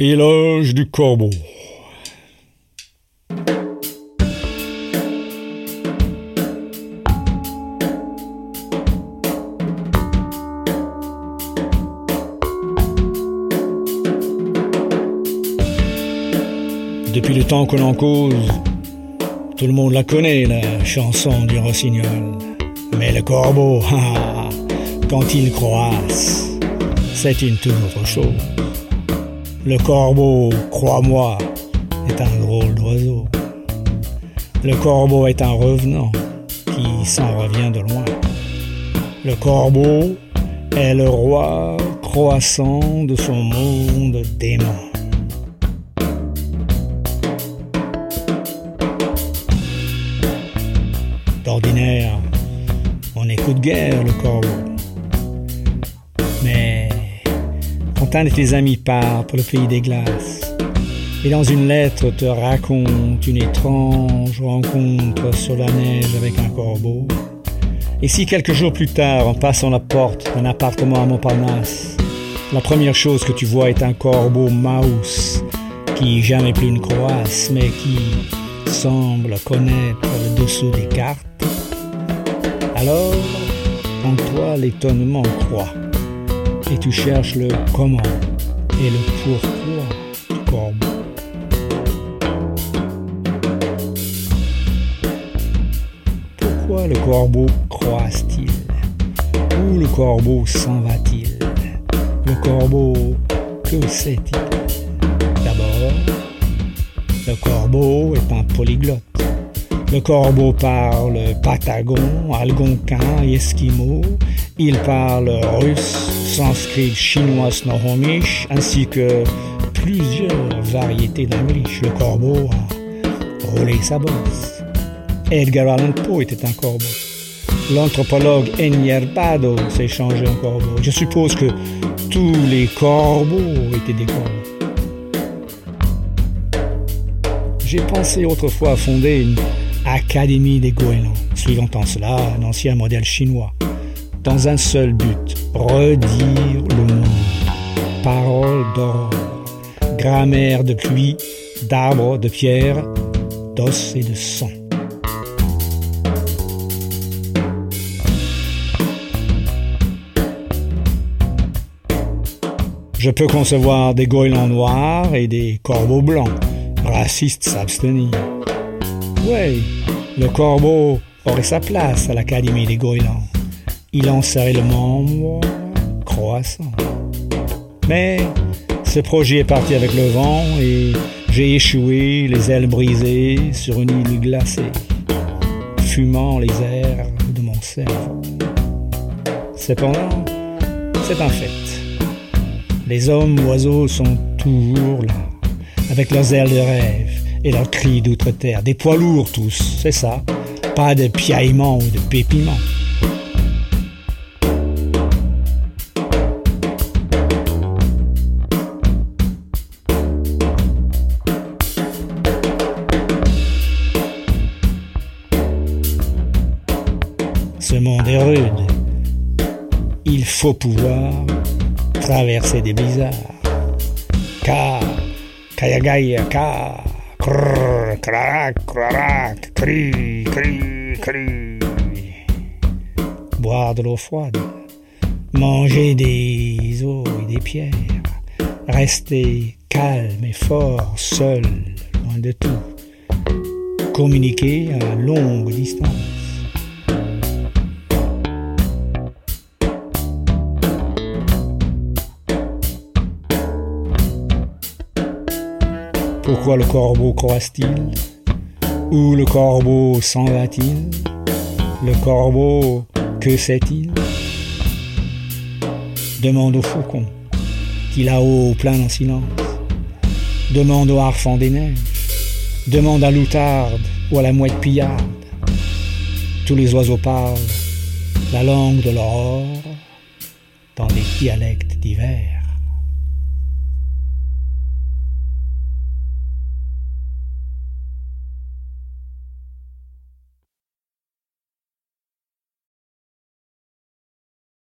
Éloge du corbeau. Depuis le temps que l'on cause, tout le monde la connaît, la chanson du rossignol. Mais le corbeau, quand il croasse, c'est une toute autre chose. Le corbeau, crois-moi, est un drôle d'oiseau. Le corbeau est un revenant qui s'en revient de loin. Le corbeau est le roi croissant de son monde dément. D'ordinaire, on n'écoute guère le corbeau. Mais quand un de tes amis part pour le pays des glaces, et dans une lettre te raconte une étrange rencontre sur la neige avec un corbeau, et si quelques jours plus tard, en passant la porte d'un appartement à Montparnasse, la première chose que tu vois est un corbeau mouse qui jamais plus ne croasse, mais qui semble connaître le dessous des cartes, alors en toi l'étonnement croît et tu cherches le comment et le pourquoi du corbeau. Pourquoi le corbeau croasse-t-il? Où le corbeau s'en va-t-il? Le corbeau, que sait-il? D'abord, le corbeau est un polyglotte. Le corbeau parle patagon, algonquin et esquimau. Il parle russe, sanskrit, chinois, snohomish, ainsi que plusieurs variétés d'anglish. Le corbeau a roulé sa bosse. Edgar Allan Poe était un corbeau. L'anthropologue Enyerbado s'est changé en corbeau. Je suppose que tous les corbeaux étaient des corbeaux. J'ai pensé autrefois à fonder une Académie des goélands, suivant en cela un ancien modèle chinois, dans un seul but, redire le monde. Paroles d'or, grammaire de pluie, d'arbres, de pierre, d'os et de sang. Je peux concevoir des goélands noirs et des corbeaux blancs. Racistes s'abstenir. Ouais, le corbeau aurait sa place à l'Académie des goélands. Il en serait le membre croissant. Mais ce projet est parti avec le vent et j'ai échoué, les ailes brisées, sur une île glacée, fumant les airs de mon cerveau. Cependant, c'est un fait. Les hommes oiseaux sont toujours là, avec leurs ailes de rêve et leurs cris d'outre-terre. Des poids lourds tous, c'est ça. Pas de piaillement ou de pépiment. Ce monde est rude. Il faut pouvoir traverser des blizzards. Ka, kayagaya, ka. Crrr, crac, crac, cri, cri, cri. Boire de l'eau froide, manger des os et des pierres, rester calme et fort, seul, loin de tout, communiquer à longue distance. Pourquoi le corbeau croasse-t-il? Où le corbeau s'en va-t-il? Le corbeau, que sait-il? Demande au faucon, qui là-haut plane en silence. Demande au harfang des neiges. Demande à l'outarde ou à la mouette pillarde. Tous les oiseaux parlent la langue de l'aurore dans des dialectes divers.